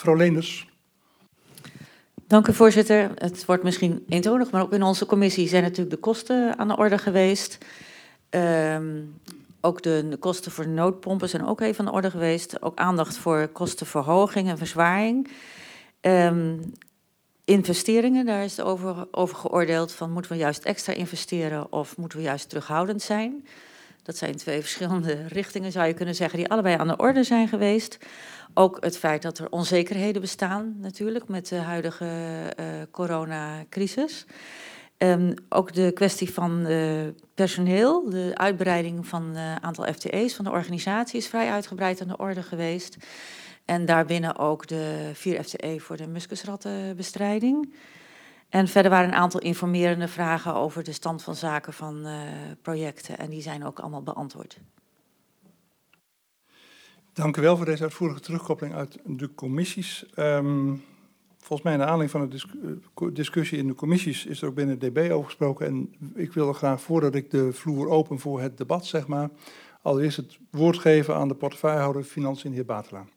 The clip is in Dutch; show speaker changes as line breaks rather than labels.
Mevrouw Leenders.
Dank u, voorzitter. Het wordt misschien eentonig, maar ook in onze commissie zijn natuurlijk de kosten aan de orde geweest. Ook de kosten voor noodpompen zijn ook even aan de orde geweest. Ook aandacht voor kostenverhoging en verzwaring. Investeringen, daar is over geoordeeld van moeten we juist extra investeren of moeten we juist terughoudend zijn. Dat zijn twee verschillende richtingen, zou je kunnen zeggen, die allebei aan de orde zijn geweest. Ook het feit dat er onzekerheden bestaan natuurlijk met de huidige coronacrisis. Ook de kwestie van personeel, de uitbreiding van het aantal FTE's van de organisatie is vrij uitgebreid aan de orde geweest. En daarbinnen ook de 4 FTE voor de muskusrattenbestrijding. En verder waren een aantal informerende vragen over de stand van zaken van projecten. En die zijn ook allemaal beantwoord.
Dank u wel voor deze uitvoerige terugkoppeling uit de commissies. Volgens mij, naar aanleiding van de discussie in de commissies, is er ook binnen DB over gesproken. En ik wil graag, voordat ik de vloer open voor het debat, zeg maar, allereerst het woord geven aan de portefeuillehouder Financiën, de heer Batela.